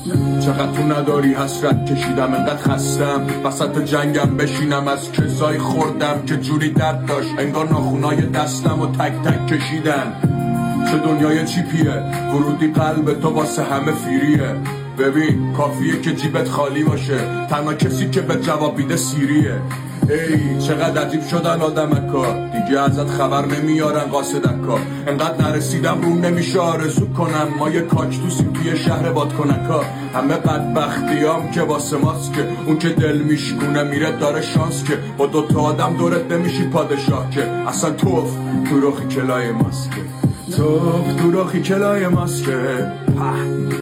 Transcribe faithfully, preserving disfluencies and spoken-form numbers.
چقدر تو نداری حسرت کشیدم، انقدر خستم وسط جنگم بشینم، از کسایی خوردم که جوری درد داشت انگار ناخونای دستم و تک تک کشیدن. چه دنیای چیپیه، ورودی قلب تو واسه همه فیریه. ببین کافیه که جیبت خالی باشه، تنها کسی که به جواب بیده سیریه. ای چقدر عجیب شدن آدمکا، دیگه ازت خبر نمیارن قاصدکا. انقدر نرسیدم روم نمیشه آرزو کنم، ما یه کاکتوسیم توی شهر بادکنکا. همه بدبختیام که واسه ماست که اون که دل میشکونه میره داره شانس که با دوتا آدم دورت نمیشی پادشاه که اصلا توف تو رخی کلای ماست که توف تو رخی کلای ماست که